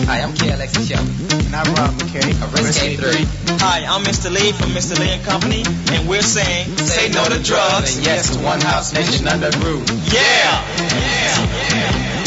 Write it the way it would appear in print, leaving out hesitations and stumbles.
Hi, I'm KLX Shelby. And I'm Rob McKay. Risk K3. Hi, I'm Mr. Lee from Mr. Lee and Company, and we're saying, say no to drugs, and yes to one house nation under groove. Yeah!